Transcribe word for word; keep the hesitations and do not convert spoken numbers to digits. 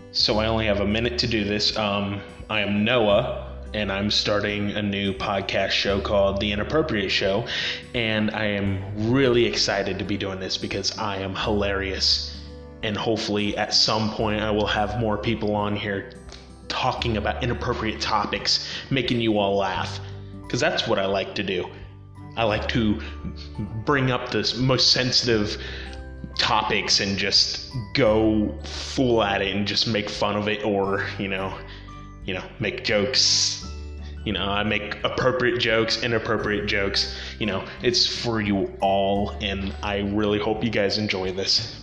So I only have a minute to do this. Um, I am Noah, and I'm starting a new podcast show called The Inappropriate Show, and I am really excited to be doing this because I am hilarious, and hopefully at some point I will have more people on here talking about inappropriate topics, making you all laugh, because that's what I like to do. I like to bring up the most sensitive topics and just go full at it and just make fun of it, or you know you know make jokes. you know I make appropriate jokes, inappropriate jokes. You know it's for you all, and I really hope you guys enjoy this.